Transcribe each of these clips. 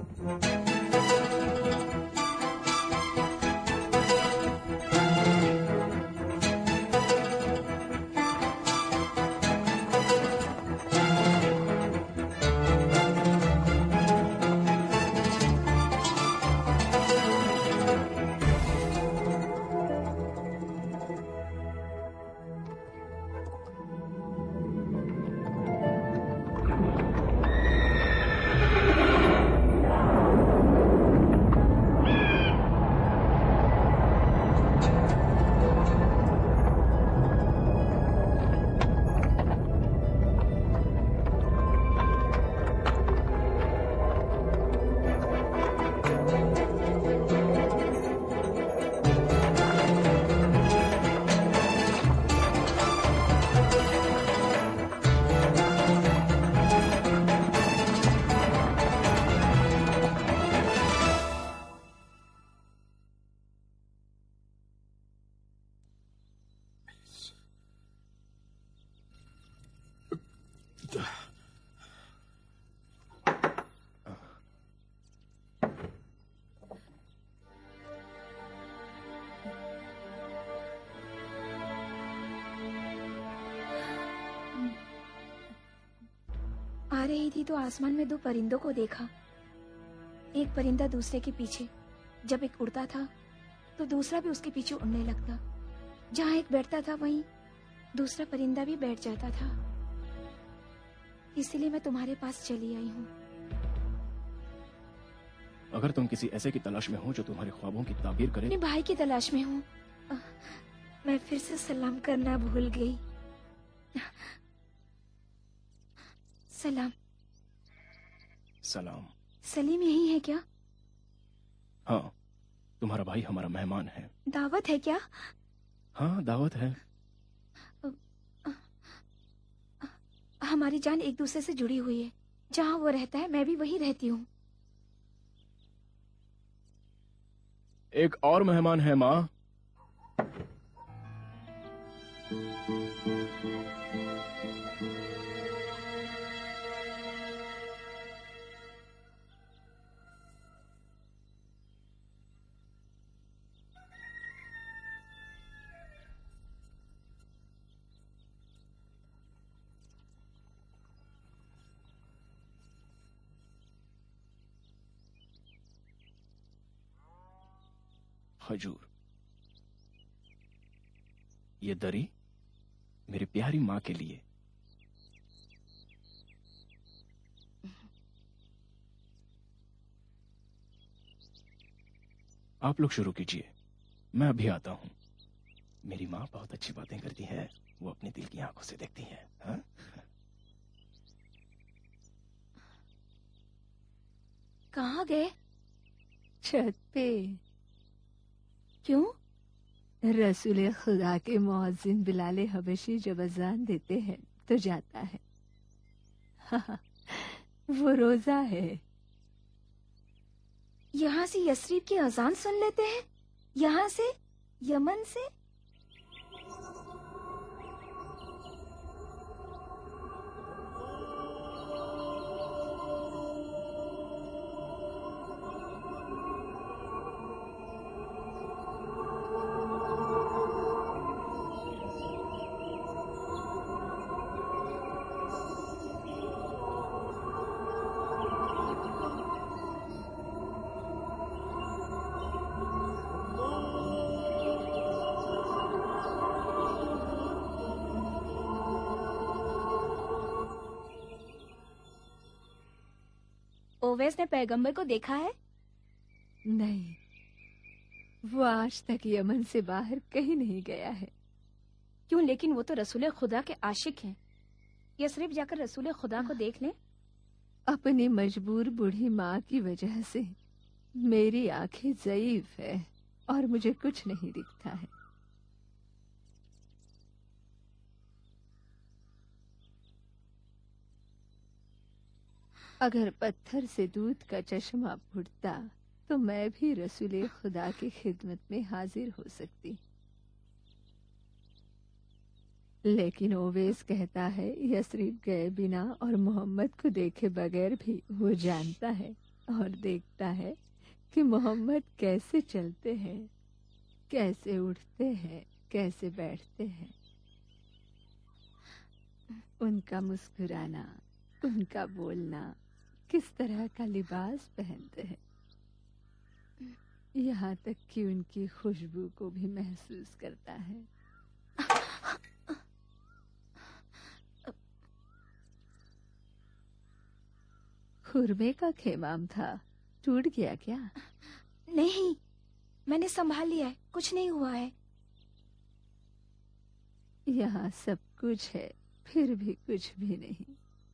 आ रही थी तो आसमान में दो परिंदों को देखा। एक परिंदा दूसरे के पीछे। जब एक उड़ता था तो दूसरा भी उसके पीछे उड़ने लगता। जहाँ एक बैठता था वहीं दूसरा परिंदा भी बैठ जाता था। इसीलिए मैं तुम्हारे पास चली आई हूँ। अगर तुम किसी ऐसे की तलाश में हो जो तुम्हारे ख्वाबों की ताबीर करे। अपने भाई की तलाश में हूँ। मैं फिर से सलाम करना भूल गई। सलाम। सलाम। सलीम यही है क्या? हाँ, तुम्हारा भाई हमारा मेहमान है। दावत है क्या? हाँ, दावत है। हमारी जान एक दूसरे से जुड़ी हुई है। जहाँ वो रहता है मैं भी वहीं रहती हूँ। एक और मेहमान है माँ। हजूर, ये दरी मेरी प्यारी माँ के लिए। आप लोग शुरू कीजिए, मैं अभी आता हूँ। मेरी माँ बहुत अच्छी बातें करती है, वो अपने दिल की आंखों से देखती है। हाँ? कहाँ गए? छत पे। क्यों? रसूल खुदा के मुअज्जिन बिलाल हबशी जब अजान देते हैं तो जाता है। हाँ, वो रोजा है। यहाँ से यस्रीब की अजान सुन लेते हैं? यहाँ से? यमन से? ओवैस ने पैगंबर को देखा है? नहीं, वो आज तक यमन से बाहर कहीं नहीं गया है। क्यों? लेकिन वो तो रसूल खुदा के आशिक हैं। यस्रिब जाकर रसूल खुदा को देख लें। अपनी मजबूर बूढ़ी माँ की वजह से मेरी आंखें ज़ईफ है और मुझे कुछ नहीं दिखता है। अगर पत्थर से दूध का चश्मा फूटता तो मैं भी रसूल खुदा की खिदमत में हाजिर हो सकती। लेकिन ओवैस कहता है यस्रिब गए बिना और मोहम्मद को देखे बगैर भी वो जानता है और देखता है कि मोहम्मद कैसे चलते हैं, कैसे उठते हैं, कैसे बैठते हैं। उनका मुस्कुराना, उनका बोलना, किस तरह का लिबास पहनते हैं, यहाँ तक कि उनकी खुशबू को भी महसूस करता है। खुरमे का खेमाम था, टूट गया क्या? नहीं, मैंने संभाल लिया है, कुछ नहीं हुआ है। यहाँ सब कुछ है, फिर भी कुछ भी नहीं।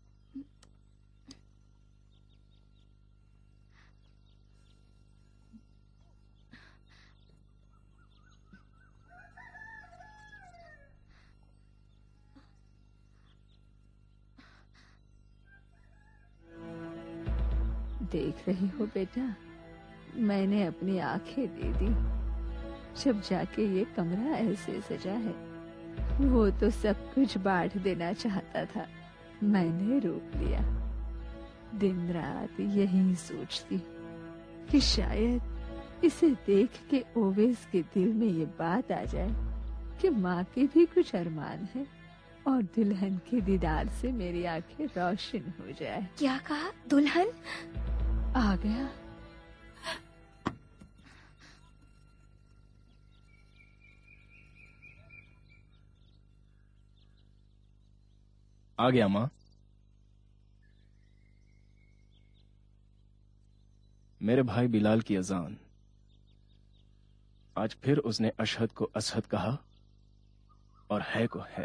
देख रही हो बेटा, मैंने अपनी आंखें दे दी। जब जाके ये कमरा ऐसे सजा है, वो तो सब कुछ बांट देना चाहता था, मैंने रोक लिया। दिन रात यही सोचती कि शायद इसे देख के ओवेस के दिल में ये बात आ जाए कि माँ के भी कुछ अरमान है और दुल्हन के दीदार से मेरी आंखें रोशन हो जाए। क्या कहा? दुल्हन आ गया। आ गया माँ। मेरे भाई बिलाल की अजान। आज फिर उसने अशहद को असहद कहा और है को है।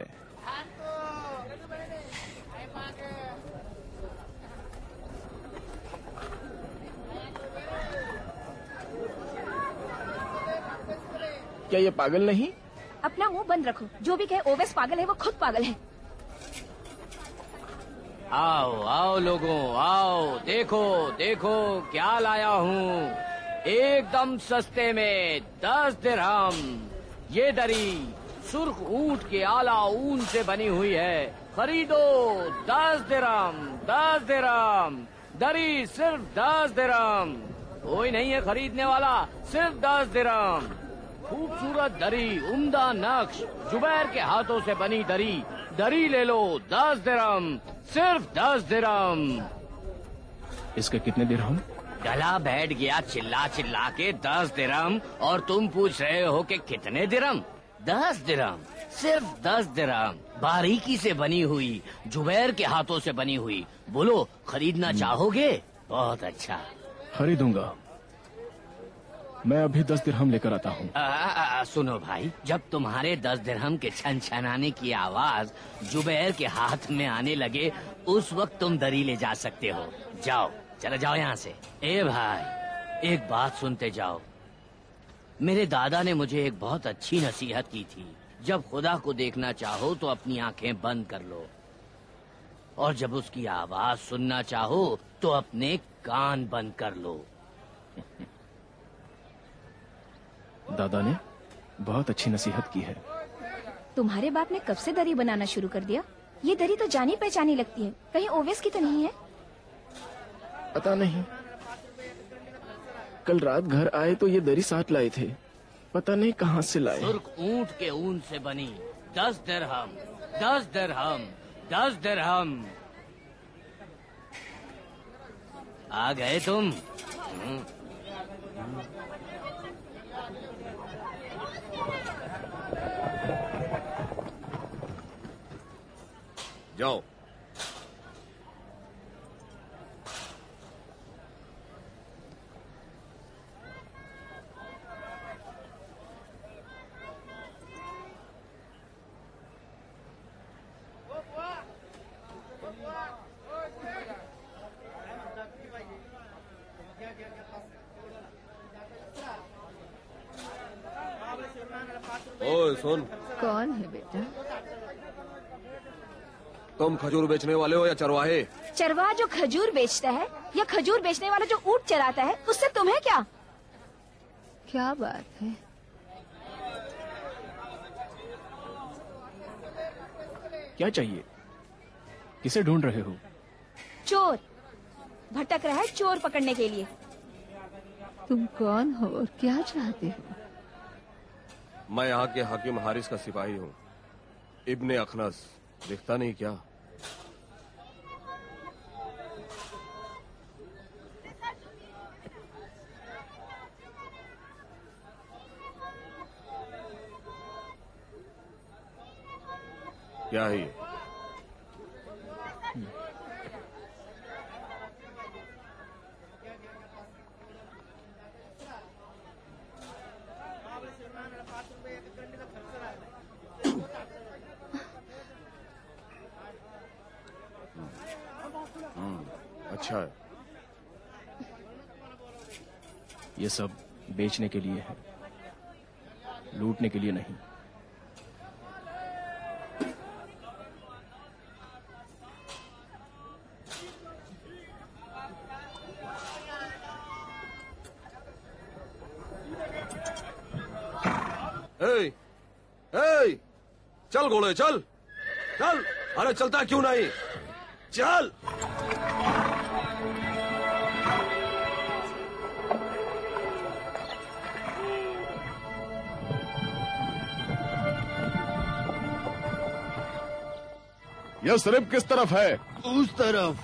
क्या ये पागल नहीं? अपना मुंह बंद रखो। जो भी कहे ओवेस पागल है, वो खुद पागल है। आओ आओ लोगों, आओ, देखो देखो क्या लाया हूँ। एकदम सस्ते में 10 दिरहम। ये दरी सुर्ख ऊंट के आला ऊन से बनी हुई है। खरीदो 10 दिरहम, 10 दिरहम। दरी सिर्फ 10 दिरहम। कोई नहीं है खरीदने वाला, सिर्फ 10 दिरहम। खूबसूरत दरी, उम्दा नक्श, जुबैर के हाथों से बनी दरी। दरी ले लो 10 दिरहम, सिर्फ 10 दिरहम। इसके कितने दिरहम? गला बैठ गया चिल्ला चिल्ला के 10 दिरहम, और तुम पूछ रहे हो कि कितने दिरहम? 10 दिरहम, सिर्फ 10 दिरहम। बारीकी से बनी हुई, जुबैर के हाथों से बनी हुई। बोलो खरीदना चाहोगे? बहुत अच्छा, खरीदूंगा। मैं अभी 10 दिरहम लेकर आता हूँ। सुनो भाई, जब तुम्हारे 10 दिरहम के छन छनाने की आवाज जुबैर के हाथ में आने लगे, उस वक्त तुम दरी ले जा सकते हो। जाओ, चले जाओ यहाँ से। ए भाई, एक बात सुनते जाओ। मेरे दादा ने मुझे एक बहुत अच्छी नसीहत की थी। जब खुदा को देखना चाहो तो अपनी आंखें बंद कर लो, और जब उसकी आवाज सुनना चाहो तो अपने कान बंद कर लो। दादा ने बहुत अच्छी नसीहत की है। तुम्हारे बाप ने कब से दरी बनाना शुरू कर दिया? ये दरी तो जानी पहचानी लगती है, कहीं ओवेस की तो नहीं है? पता नहीं, कल रात घर आए तो ये दरी साथ लाए थे, पता नहीं कहाँ से लाए। सुर्ख ऊंट के ऊन से बनी 10 दिरहम, 10 दिरहम, 10 दिरहम। आ गए तुम? जाओ। ओए सुन। कौन है बेटा? तुम खजूर बेचने वाले हो या चरवाहे? चरवाहा जो खजूर बेचता है या खजूर बेचने वाला जो ऊंट चराता है, उससे तुम्हें क्या? क्या बात है? क्या चाहिए? किसे ढूंढ रहे हो? चोर। भटक रहा है चोर पकड़ने के लिए। तुम कौन हो और क्या चाहते हो? मैं यहाँ के हाकिम हारिस का सिपाही हूँ, इब्ने अखनस। दिखता नहीं क्या? क्या है ये? अच्छा है। ये सब बेचने के लिए है, लूटने के लिए नहीं। ए, ए, चल घोड़े चल चल। अरे चलता क्यों नहीं? चल। यस्रिब किस तरफ है? उस तरफ।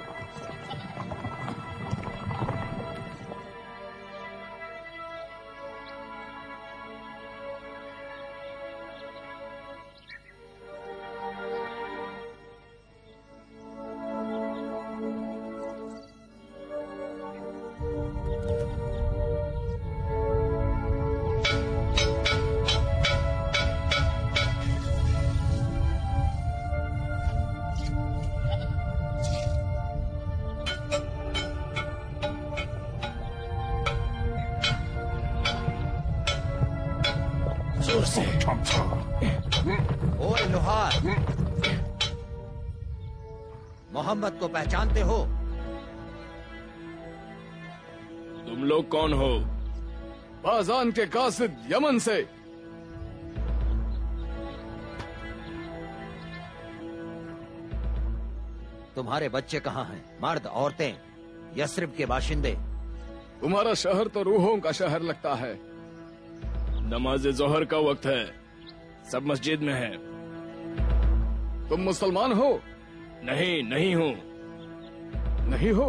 ओए लोहार, मोहम्मद को पहचानते हो? तुम लोग कौन हो? बाजान के कासिद यमन से। तुम्हारे बच्चे कहाँ हैं? मर्द, औरतें, यस्रिब के बाशिंदे? तुम्हारा शहर तो रूहों का शहर लगता है। नमाज जोहर का वक्त है, सब मस्जिद में है। तुम मुसलमान हो? नहीं, नहीं हूँ। नहीं हो?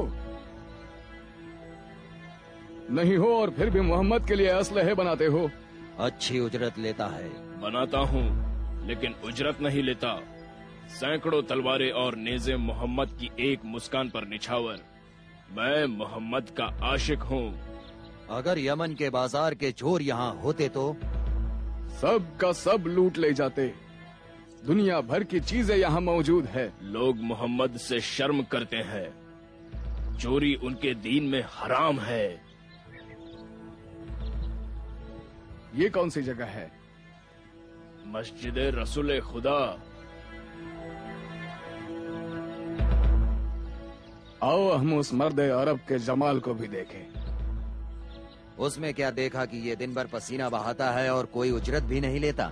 नहीं हो और फिर भी मोहम्मद के लिए असलहे बनाते हो। अच्छी उजरत लेता है। बनाता हूँ, लेकिन उजरत नहीं लेता। सैकड़ों तलवारें और नेज़े मोहम्मद की एक मुस्कान पर निछावर। मैं मोहम्मद का आशिक हूँ। अगर यमन के बाजार के चोर यहाँ होते तो सब का सब लूट ले जाते। दुनिया भर की चीजें यहाँ मौजूद है। लोग मोहम्मद से शर्म करते हैं। चोरी उनके दीन में हराम है। ये कौन सी जगह है? मस्जिद रसूल खुदा। आओ हम उस मर्द अरब के जमाल को भी देखें। उसमें क्या देखा कि ये दिन भर पसीना बहाता है और कोई उजरत भी नहीं लेता?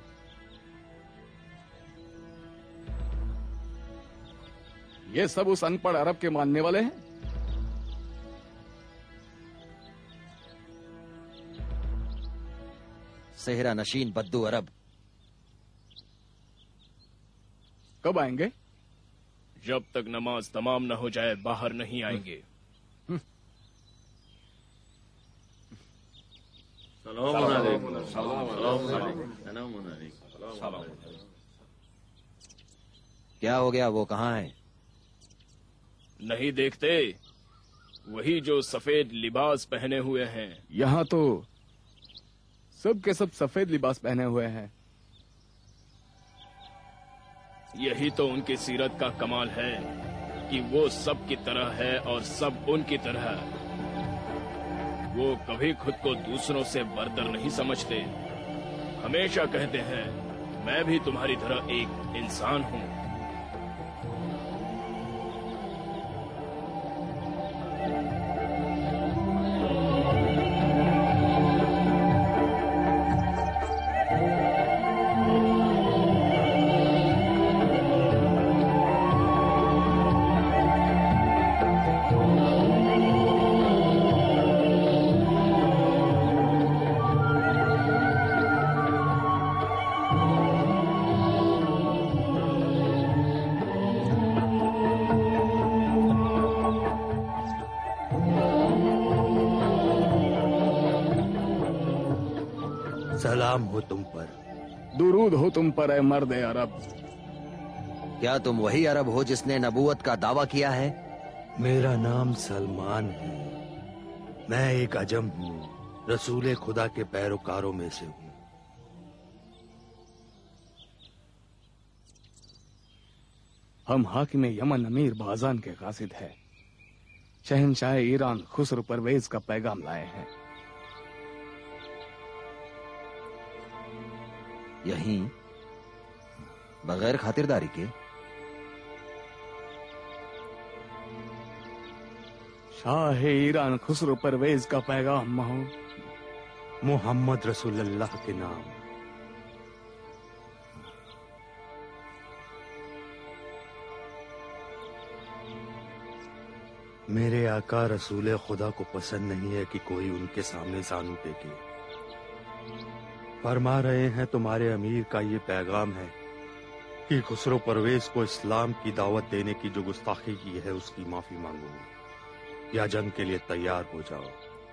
ये सब उस अनपढ़ अरब के मानने वाले हैं। सेहरा नशीन बद्दू अरब। कब आएंगे? जब तक नमाज तमाम न हो जाए बाहर नहीं आएंगे। क्या हो गया? वो कहाँ है? नहीं देखते? वही जो सफेद लिबास पहने हुए हैं। यहाँ तो सब के सब सफेद लिबास पहने हुए हैं। यही तो उनकी सीरत का कमाल है कि वो सब की तरह है और सब उनकी तरह। वो कभी खुद को दूसरों से बरतर नहीं समझते। हमेशा कहते हैं, मैं भी तुम्हारी तरह एक इंसान हूँ। सलाम हो तुम पर। दुरूद हो तुम पर ए मर्द अरब। क्या तुम वही अरब हो जिसने नबूवत का दावा किया है? मेरा नाम सलमान है। मैं एक अजम हूँ, रसूल खुदा के पैरोकारों में से हूँ। हम हाकिम यमन अमीर बाजान के कासिद है। शहनशाह ईरान खुसरो परवेज का पैगाम लाए हैं। यहीं बगैर खातिरदारी के? शाह ईरान खुसरो परवेज का पैगाम मोहम्मद रसूलुल्लाह के नाम। मेरे आका रसूल खुदा को पसंद नहीं है कि कोई उनके सामने जानू टेके। फरमा रहे हैं तुम्हारे अमीर का ये पैगाम है कि खुसरो परवेज को इस्लाम की दावत देने की जो गुस्ताखी की है उसकी माफी मांगो या जंग के लिए तैयार हो जाओ।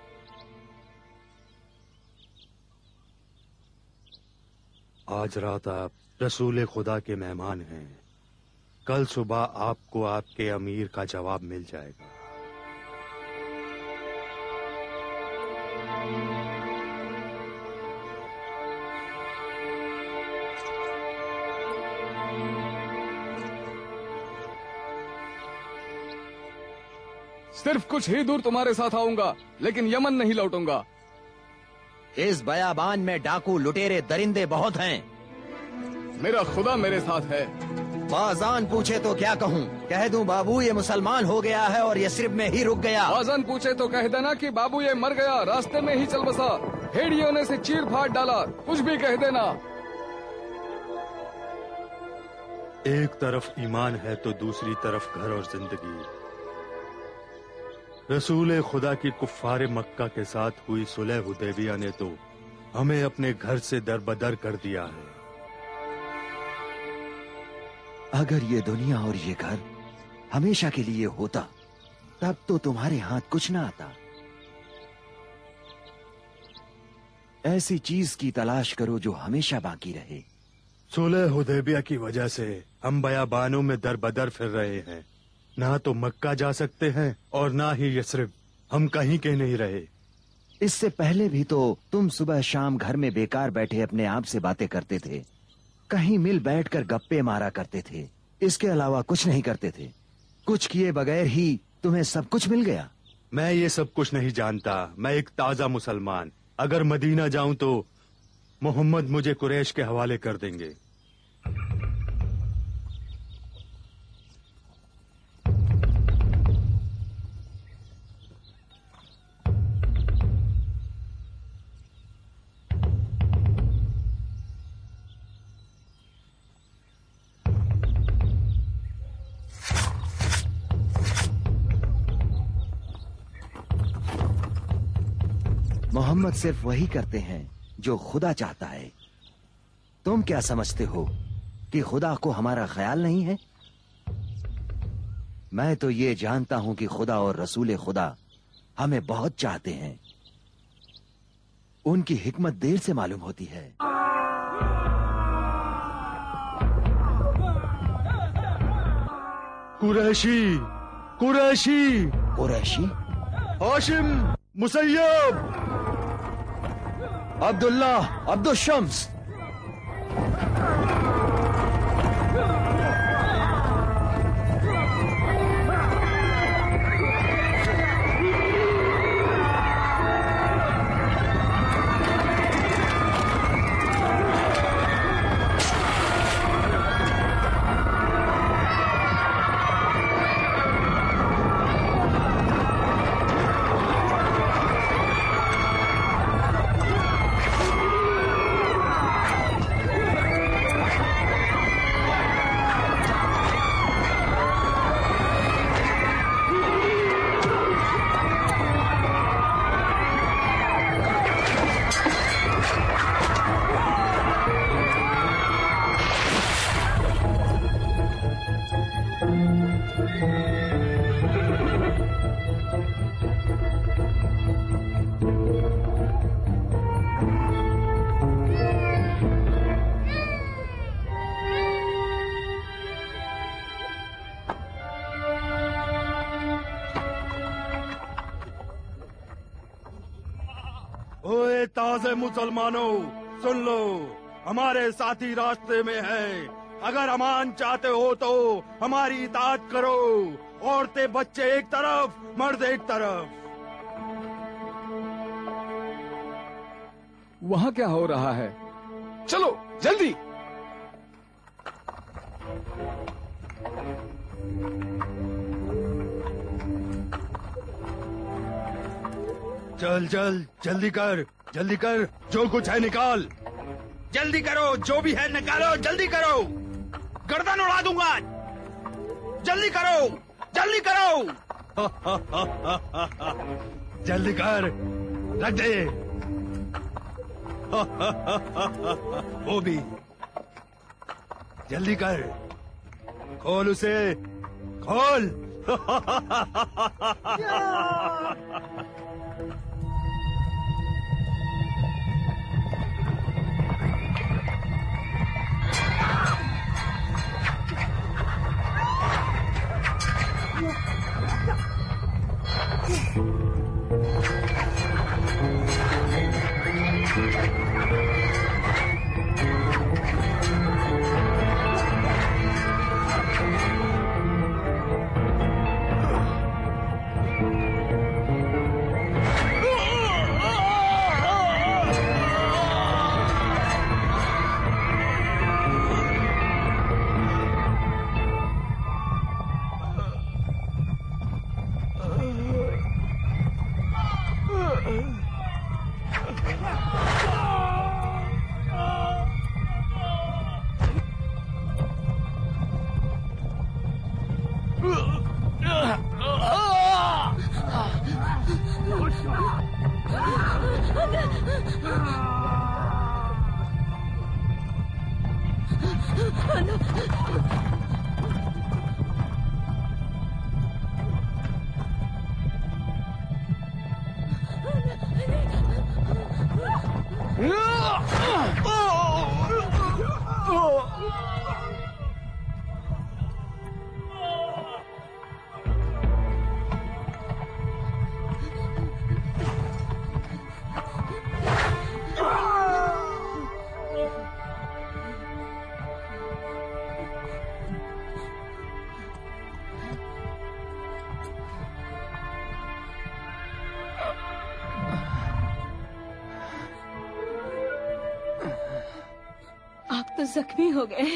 आज रात आप रसूल खुदा के मेहमान हैं। कल सुबह आपको आपके अमीर का जवाब मिल जाएगा। सिर्फ कुछ ही दूर तुम्हारे साथ आऊंगा, लेकिन यमन नहीं लौटूंगा। इस बयाबान में डाकू लुटेरे दरिंदे बहुत हैं। मेरा खुदा मेरे साथ है। बाजान पूछे तो क्या कहूँ? कह दूं बाबू ये मुसलमान हो गया है और यस्रिब में ही रुक गया। बाजान पूछे तो कह देना कि बाबू ये मर गया, रास्ते में ही चल बसा, भेड़ियों ने से चीर फाड़ डाला, कुछ भी कह देना। एक तरफ ईमान है तो दूसरी तरफ घर और जिंदगी। रसूल खुदा की कुफ्फारे मक्का के साथ हुई सुलह हुदैबिया ने तो हमें अपने घर से दरबदर कर दिया है। अगर ये दुनिया और ये घर हमेशा के लिए होता तब तो तुम्हारे हाथ कुछ ना आता। ऐसी चीज की तलाश करो जो हमेशा बाकी रहे। सुलह हुदैबिया की वजह से हम बयाबानों में दरबदर फिर रहे हैं। ना तो मक्का जा सकते हैं और ना ही यस्रिब। हम कहीं के नहीं रहे। इससे पहले भी तो तुम सुबह शाम घर में बेकार बैठे अपने आप से बातें करते थे, कहीं मिल बैठकर गप्पे मारा करते थे, इसके अलावा कुछ नहीं करते थे। कुछ किए बगैर ही तुम्हें सब कुछ मिल गया। मैं ये सब कुछ नहीं जानता। मैं एक ताजा मुसलमान। अगर मदीना जाऊं तो मोहम्मद मुझे कुरैश के हवाले कर देंगे। मोहम्मद सिर्फ वही करते हैं जो खुदा चाहता है। तुम क्या समझते हो कि खुदा को हमारा ख्याल नहीं है? मैं तो ये जानता हूं कि खुदा और रसूल खुदा हमें बहुत चाहते हैं। उनकी हिकमत देर से मालूम होती है। कुरैशी, कुरैशी, कुरैशी, हाशिम, मुसैयब, अब्दुल्ला, अब्दुल शम्स। ओए ताजे मुसलमानों, सुन लो, हमारे साथी रास्ते में है। अगर अमान चाहते हो तो हमारी इताअत करो। औरतें बच्चे एक तरफ, मर्द एक तरफ। वहाँ क्या हो रहा है? चलो जल्दी। चल चल, जल्दी कर, जल्दी कर, जो कुछ है निकाल। जल्दी करो, जो भी है निकालो, जल्दी करो, गर्दन उड़ा दूंगा। जल्दी करो, जल्दी करो। जल्दी कर, रख दे। वो भी जल्दी कर, खोल उसे, खोल। तो जख्मी हो गए।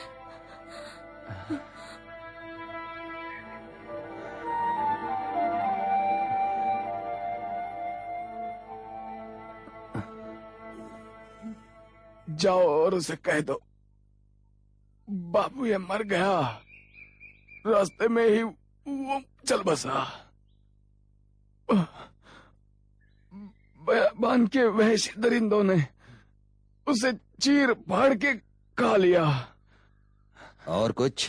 जाओ और उसे कह दो, बाबू ये मर गया, रास्ते में ही वो चल बसा। बयाबान के वहशी दरिंदों ने उसे चीर फाड़ के खा लिया। और कुछ?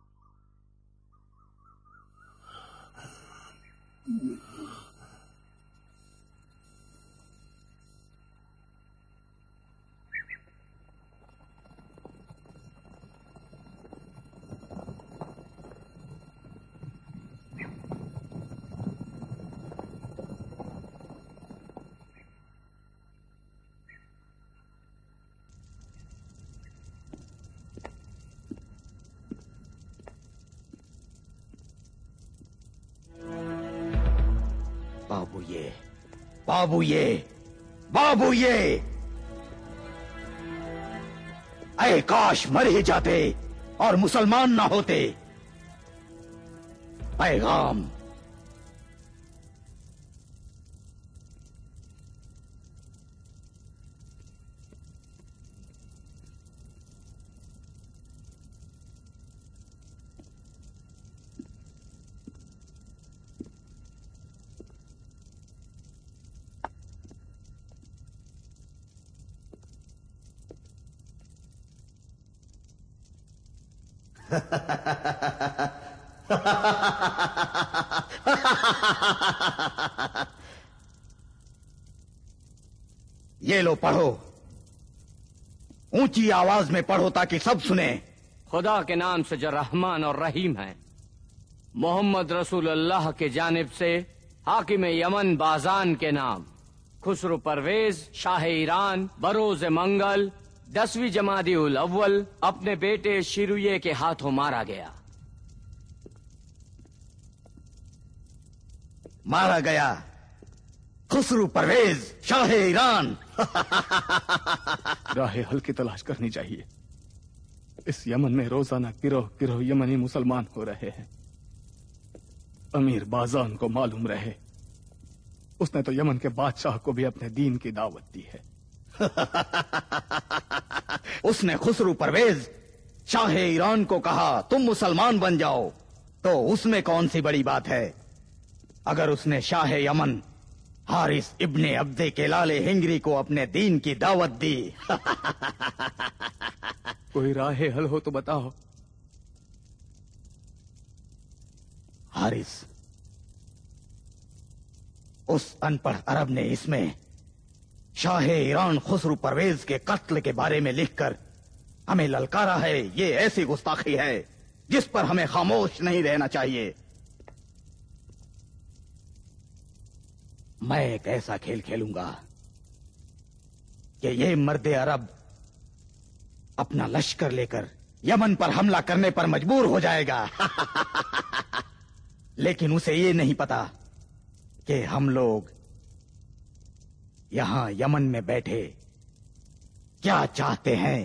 बाबू ये ऐ काश मर ही जाते और मुसलमान ना होते। पैगाम। ये लो पढ़ो, ऊंची आवाज में पढ़ो ताकि सब सुने। खुदा के नाम से जो रहमान और रहीम है, मोहम्मद रसूल अल्लाह के जानिब से हाकिम यमन बाजान के नाम, खुसरो परवेज शाह ईरान बरोज मंगल 10वीं जमादी उल अव्वल अपने बेटे शिरुये के हाथों मारा गया। मारा गया खुसरो परवेज शाह ईरान। राह हल की तलाश करनी चाहिए। इस यमन में रोजाना गिरोह गिरोह यमनी मुसलमान हो रहे हैं। अमीर बाजान को मालूम रहे, उसने तो यमन के बादशाह को भी अपने दीन की दावत दी है। उसने खुसरो परवेज शाह ईरान को कहा तुम मुसलमान बन जाओ, तो उसमें कौन सी बड़ी बात है। अगर उसने शाह यमन हारिस इब्ने अब्दे के लाले हिंगरी को अपने दीन की दावत दी। कोई राह हल हो तो बताओ। हारिस, उस अनपढ़ अरब ने इसमें शाह ईरान खुसरो परवेज के कत्ल के बारे में लिखकर हमें ललकारा है। ये ऐसी गुस्ताखी है जिस पर हमें खामोश नहीं रहना चाहिए। मैं एक ऐसा खेल खेलूंगा कि ये मर्दे अरब अपना लश्कर लेकर यमन पर हमला करने पर मजबूर हो जाएगा। लेकिन उसे ये नहीं पता कि हम लोग यहां यमन में बैठे क्या चाहते हैं।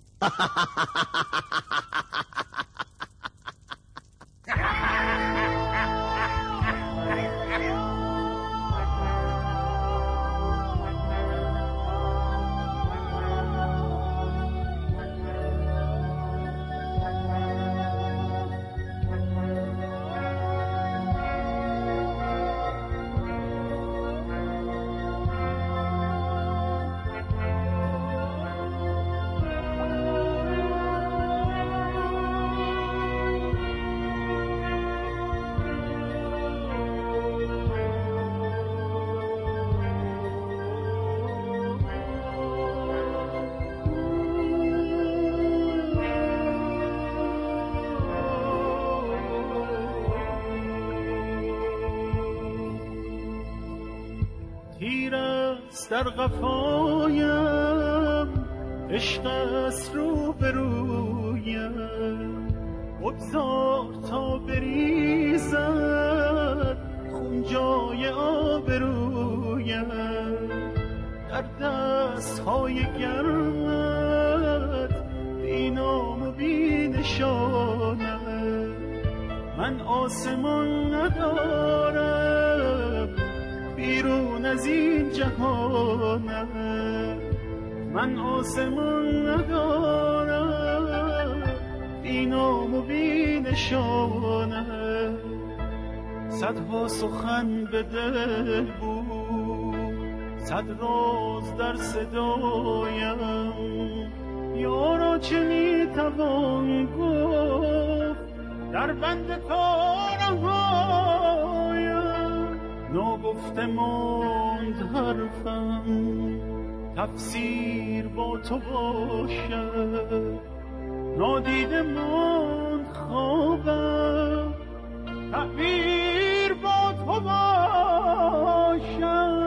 در قفایم عشق است رو به رویم، بگذار تا بریزد خون جای آبرویم. در دست های گرمت بی نام و بی نشانم، من آسمان ندارم بیرون از این جهانم، من آسمان ندارم بی نام و بی نشانم. صدها سخن به دل بود، صد راز در صدایم، یارا چه میتوان گفت در بند کارهایم. ناگفته ماند حرفم تفسیر با تو باشد، نادیده ماند خوابم تعبیر با تو باشد.